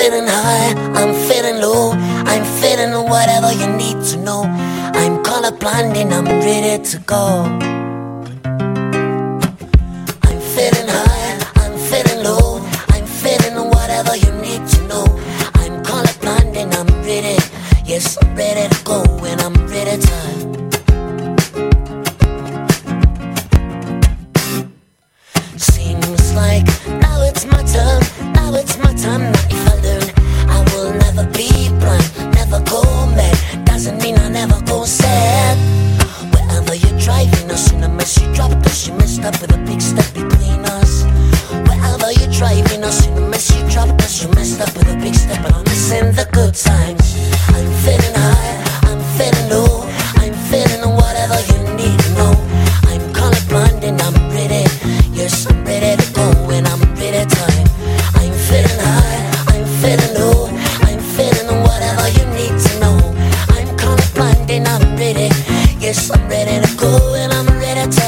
feeling high, I'm feeling low, I'm feeling whatever you need to know. I'm colorblind and I'm ready to go. I'm feeling high, I'm feeling low, I'm feeling whatever you need to know. I'm colorblind and I'm ready, yes, I'm ready to go and I'm ready to. Seems like now it's my turn, now it's my time. Now if I learn, I will never be blind, never go mad. Doesn't mean I never go sad. Wherever you're driving, no sooner mess you drop, cause you messed up with a big step between us. Wherever you're driving, no sooner mess you drop, cause you messed up with a big step. But I'm missing the good times. I'm feeling high, I'm feeling low, I'm feeling whatever you need to know. I'm colorblind and I'm ready, yes, I'm ready to go and I'm ready to. I'm feeling high, I'm feeling low, I'm feeling whatever you need to know. I'm colorblind and I'm ready, yes, I'm ready to go and I'm ready to.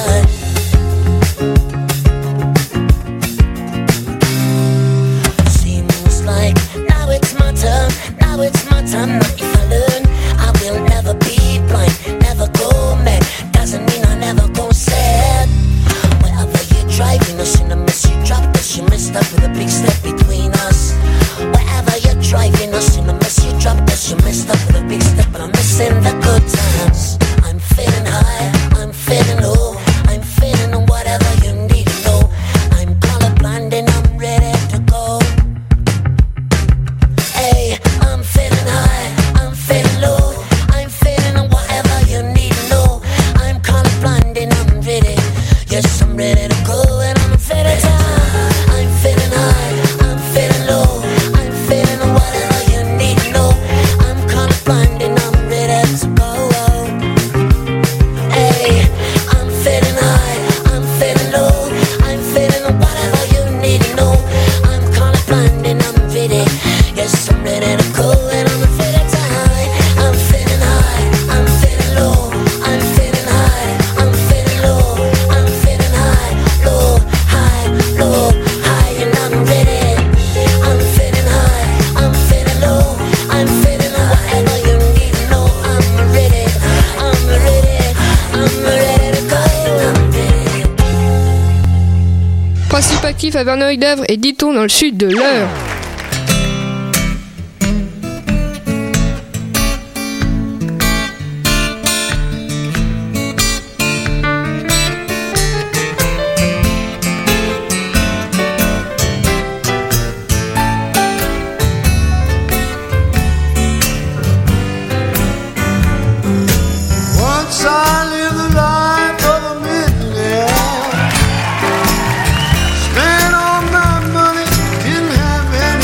Seems like now it's my turn, now it's my time. Now if I learn, I will never be blind, never go mad. Doesn't mean I never go sad. Wherever you're driving, no sooner miss you drop, cause you messed up with a big step between us. Wherever you're driving, no sooner miss you drop, cause you messed up with a big step. But I'm missing the good times. I'm feeling high, I'm feeling low, I'm feeling whatever you need to know. I'm colorblind and I'm ready to go. Hey, I'm feeling high, I'm feeling low, I'm feeling whatever you need to know. I'm colorblind and I'm ready, yes, I'm ready to go and I'm ready to. I'm feeling high, I'm feeling low, I'm feeling whatever you need to know. I'm colorblind and I'm ready to go. Hey, I'm feeling high, I'm feeling low, I'm feeling whatever you need to know. I'm colorblind and I'm ready, yes, I'm ready to go and I'm ready to. I'm feeling high, I'm feeling low, I'm feeling high, I'm feeling low, I'm feeling high, low, high, low, high, and I'm ready. I'm feeling high, I'm feeling low, I'm feeling whatever you need to know. I'm ready, I'm ready, I'm ready to go. I'm ready. Principe actif à Verneuil-d'Avre et Diton dans le sud de l'Eure. Once I lived the life of a millionaire. Spent all my money, didn't have any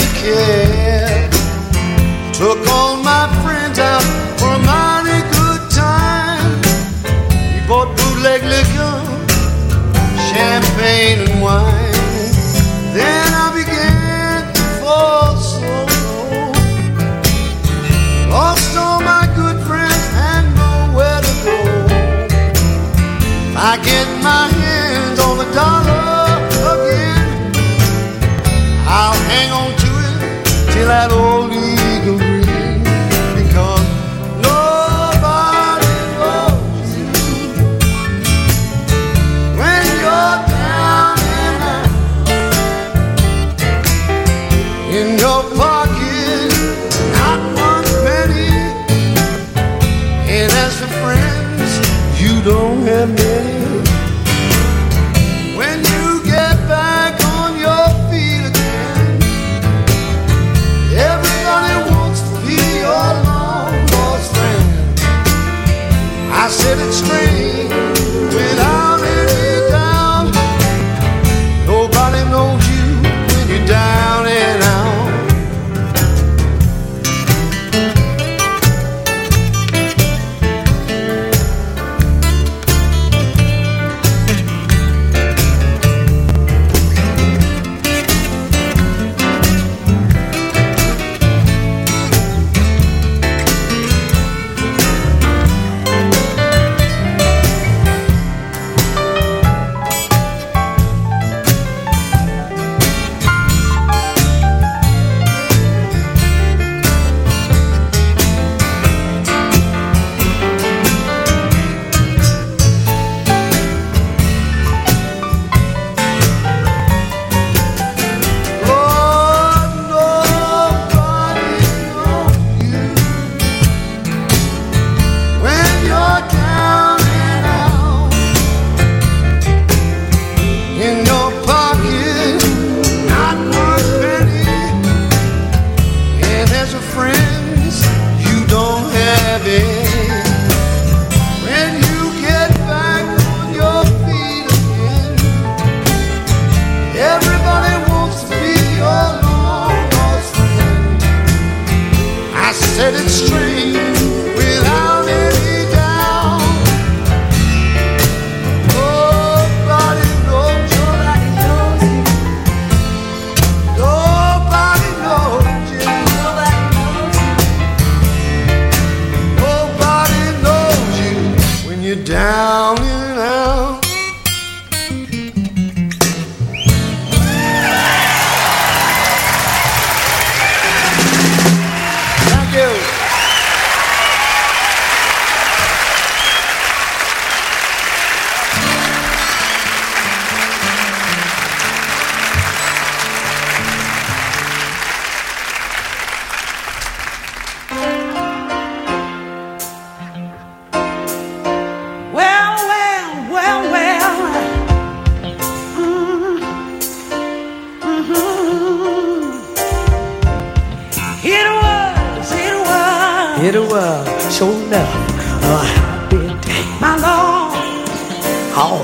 sure enough, a happy day. My Lord, how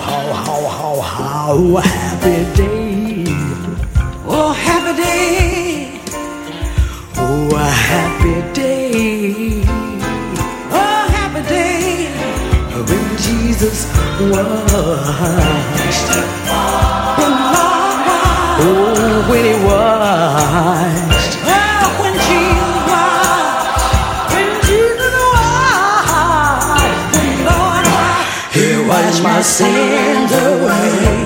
happy day. Oh, happy day. Oh, a happy day. Oh, happy day. When Jesus washed. When Lord washed. Oh, when he washed. Oh, when Jesus washed. When Jesus washed. When Lord washed. He washed my sins away.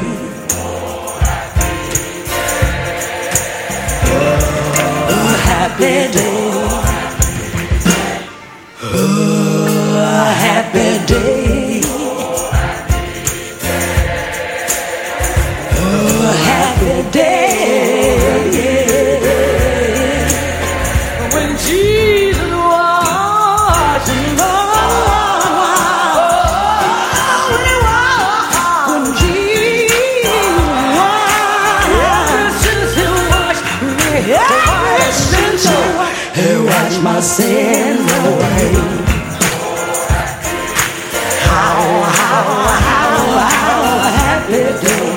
Happy day. Oh, a happy day. Oh, a happy day. When Jesus was in love. When he was. When Jesus was. He washed my sins away. How happy day.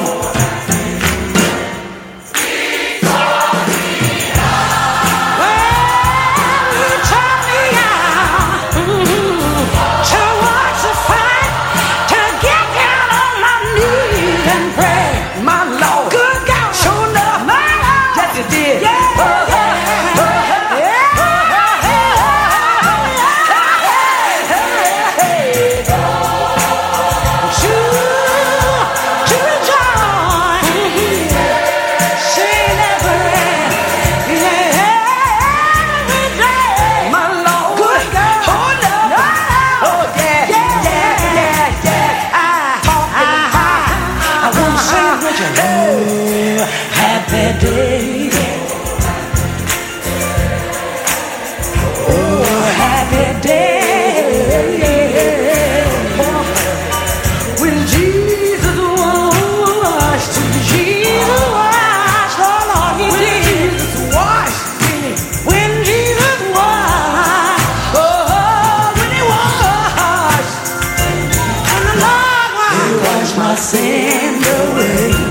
Well, you taught me how to watch the fight, to get down on my knees and pray. My Lord, good God, sure enough, my Lord, yes you did. Yeah. Happy day. Oh, happy day. When Jesus washed, oh Lord, he did. Jesus washed. When Jesus washed, oh, when he washed, and the Lord washed, he washed my sins away.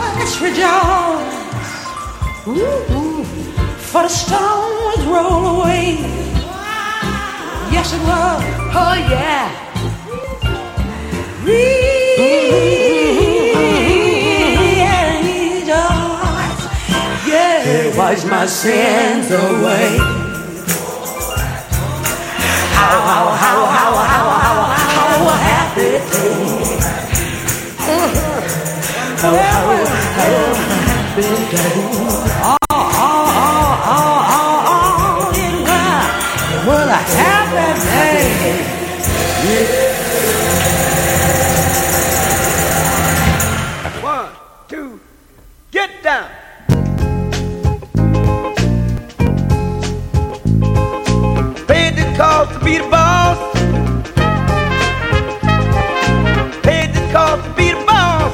For the stones roll away. passion love, oh yeah. Rejoice, yeah, wash my sins away. How happy day. How happy day. All in one. Well, a happy day. Yeah. 1, 2, get down. Paid the cost to be the boss. Paid the cost to be the boss.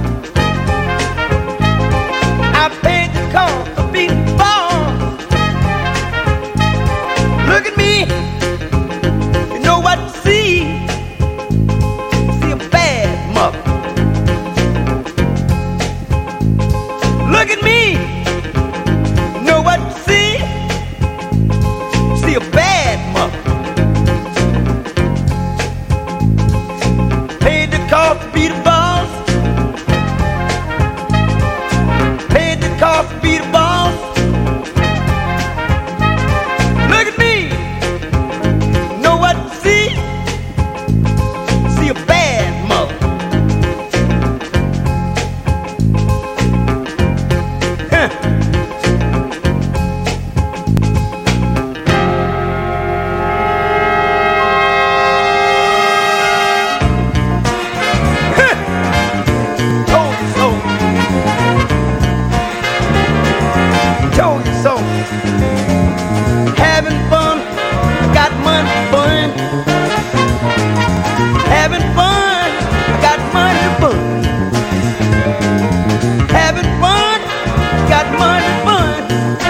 I paid the cost to be the boss. Look at me. You know what to see. See a bad mother. Look at me. You know what to see. See a bad mother. Paid the cost to be the boss. Paid the cost to be the boss. Look at me. Know what to see? See a bad mother. Huh. Told you so. Told you so. Having fun, got money fun. Having fun, got money fun. Having fun, got money fun.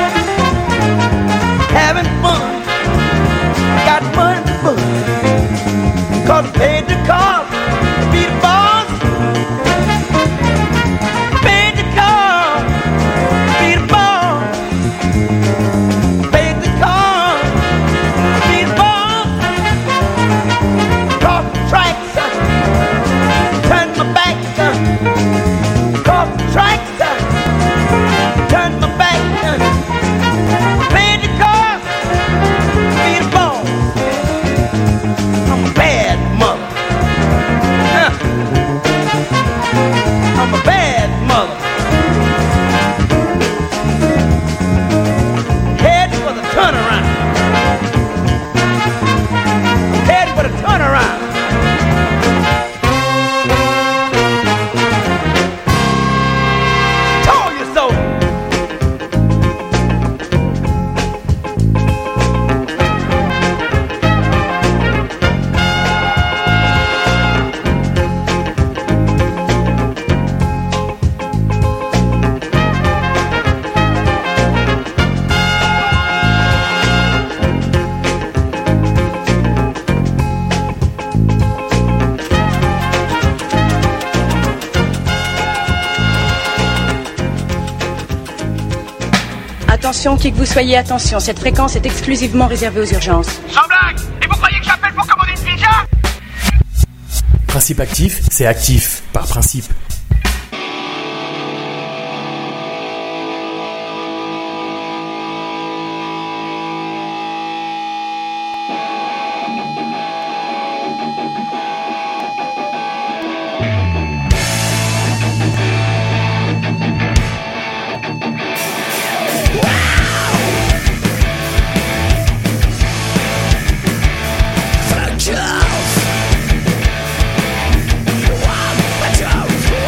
Having fun, got money fun. 'Cause paid the cost to be the boss. Paid the cost to be the boss. Paid the cost to be the boss. Cross the tracks, turn my back. Cross the tracks, turn my back. Paid the cost to be the boss. I'm a bad mother. Huh. I'm a bad mother. Head for the turnaround. Head for the turnaround. Told you so. Attention, qui que vous soyez, attention, cette fréquence est exclusivement réservée aux urgences. Sans blague. Et vous croyez que j'appelle pour commander une pizza? Principe actif, c'est actif, par principe. Wow.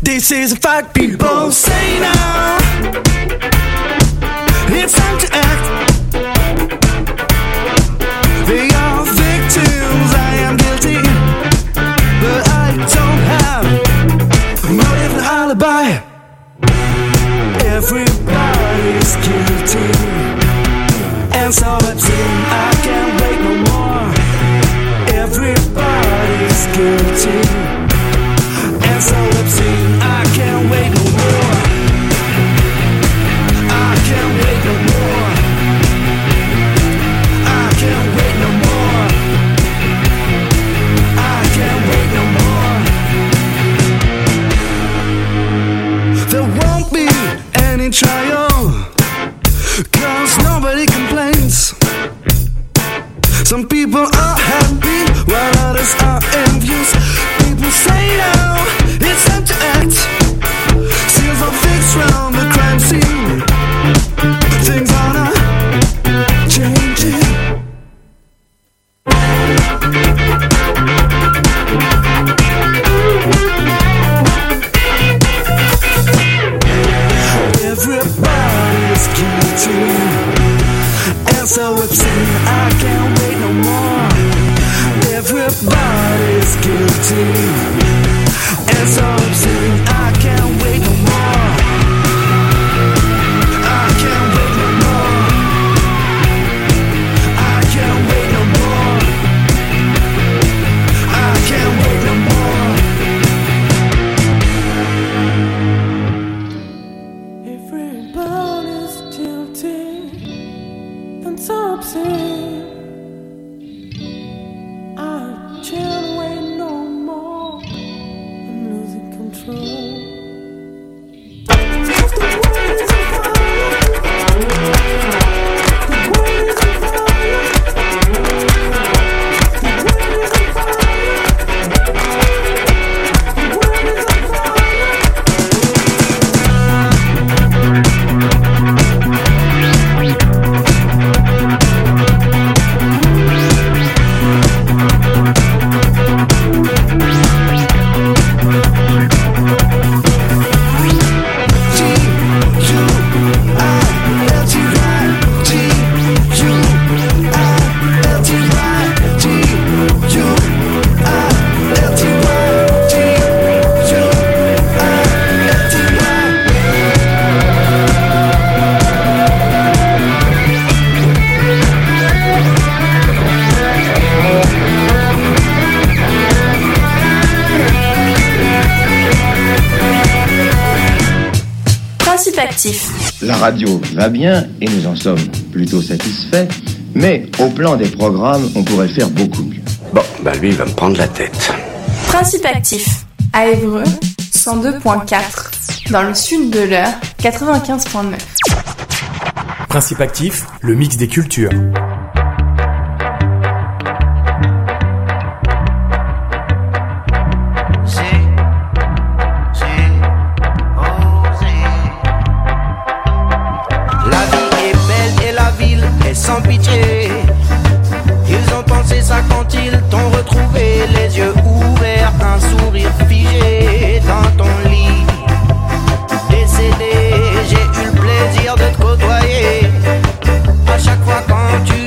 This is a fact, people say now. It's time to act. They are victims, I am guilty, but I don't have a motive and alibi. Everybody's guilty, and so it seems I can't wait no more. Everybody's guilty, and so it seems I can't wait no more. I can't wait no more. I can't wait no more. I can't wait no more. There won't be any trial, 'cause nobody complains. Some people are happy while others are envious. People say now it's time to act. Seals are fixed round the crime scene. Things are not changing. Everybody's guilty, and so it seems I can't wait no more. Everybody's guilty, and so it seems I can't wait no more. I can't wait no more. I can't wait no more. I can't wait no more. Everybody's guilty, and so it seems I can't wait no more. I'm losing control. La radio va bien et nous en sommes plutôt satisfaits, mais au plan des programmes, on pourrait faire beaucoup mieux. Bon, bah lui, il va me prendre la tête. Principe actif, à Évreux, 102.4, dans le sud de l'Eure, 95.9. Principe actif, le mix des cultures. Sans pitié, ils ont pensé ça quand ils t'ont retrouvé, les yeux ouverts, un sourire figé dans ton lit. Décédé, j'ai eu le plaisir de te côtoyer. À chaque fois quand tu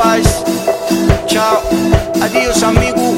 paz. Tchau, adiós amigo.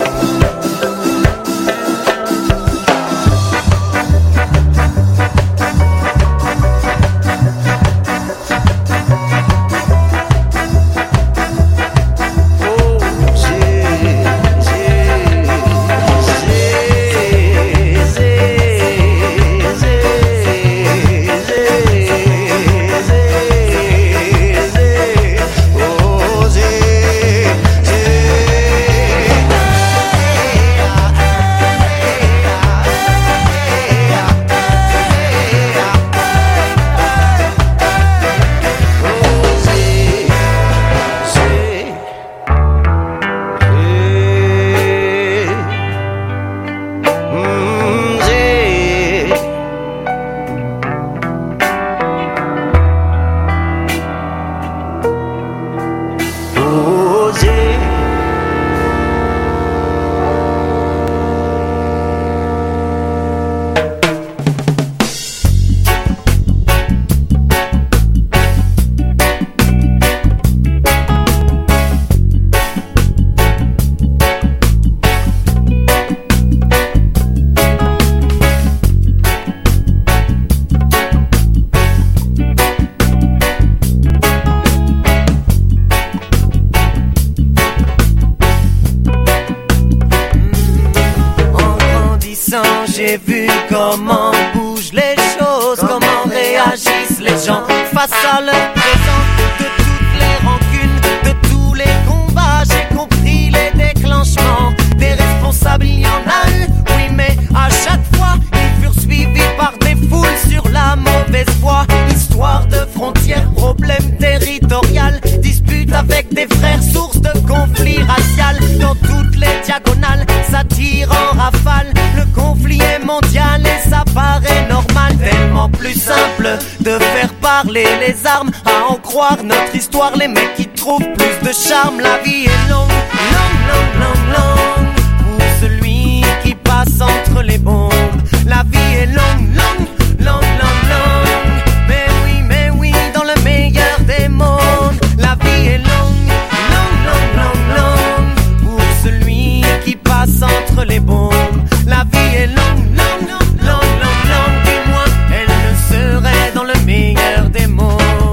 J'ai vu comment bougent les choses, comment réagissent les gens face à leur présent. De toutes les rancunes, de tous les combats, j'ai compris les déclenchements. Des responsables, il y en a eu, oui, mais à chaque fois, ils furent suivis par des foules sur la mauvaise voie. Histoire de frontières, problème territorial, dispute avec des frères, source de conflits racial. Dans toutes les diagonales, ça tire en rafale. Le conflit est mondial et ça paraît normal. Tellement plus simple de faire parler les armes. À en croire notre histoire, les mecs qui trouvent plus de charme. La vie est longue, longue, longue, longue, longue, pour celui qui passe entre les bombes. La vie est longue, longue, longue, longue, longue, mais oui, dans le meilleur des mondes. La vie est longue, longue, longue, longue, longue, pour celui qui passe entre les bombes. La vie est longue, longue, longue, longue, longue, du moins elle le serait dans le meilleur des mondes.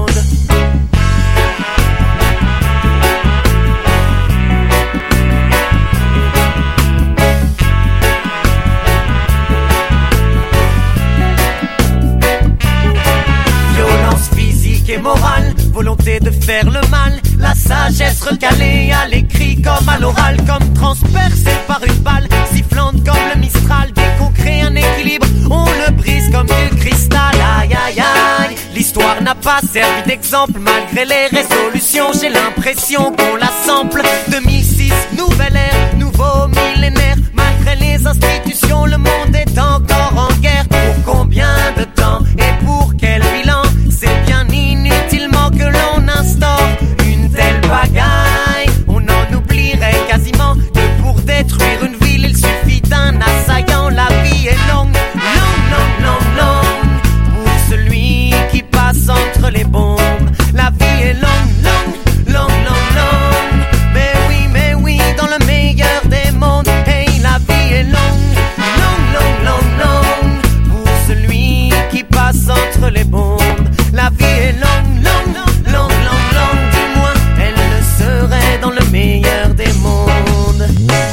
Violence physique et morale, volonté de faire le mal, la sagesse recalée à l'écrit comme à l'oral, comme transpercée par une balle, sifflante comme le Mistral. Dès qu'on crée un équilibre, on le brise comme du cristal. Aïe aïe aïe, l'histoire n'a pas servi d'exemple. Malgré les résolutions, j'ai l'impression qu'on la sample. 2006, nouvelle ère, nouveau millénaire. Malgré les institutions, le monde est encore en guerre. Pour combien de temps et pour quel bilan? C'est bien inutilement que l'on instaure une telle bagaille. On en oublierait quasiment que pour détruire une ville, il suffit d'un assaillant. La vie est longue, longue, longue, longue, longue, pour celui qui passe entre les bombes. La vie est longue, longue, longue, longue, longue, mais oui, dans le meilleur des mondes. Hey, la vie est longue, longue, longue, longue, longue, pour celui qui passe entre les bombes. La vie est longue, longue, longue, longue, longue, du moins elle le serait dans le meilleur des mondes.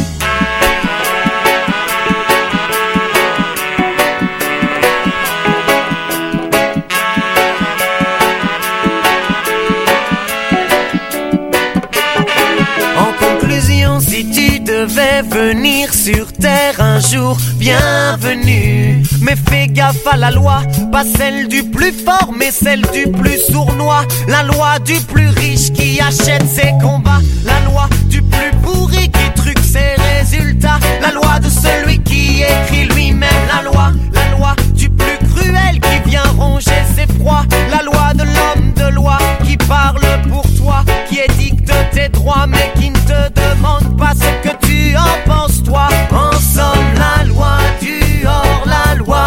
En conclusion, si tu devais venir sur terre un jour, bienvenue. Mais fais gaffe à la loi, pas celle du plus fort, mais celle du plus sournois. La loi du plus riche qui achète ses combats. La loi du plus pourri qui truque ses résultats. La loi de celui qui écrit lui-même la loi. La loi du plus cruel qui vient ronger ses proies. La loi de l'homme de loi qui parle pour toi, qui édicte tes droits mais qui ne te demande pas ce que tu en penses toi. En somme, la loi du hors-la-loi.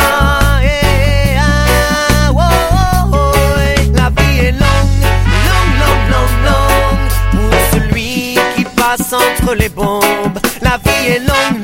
La vie est longue, longue, longue, longue, longue, pour celui les bombes. La vie est longue,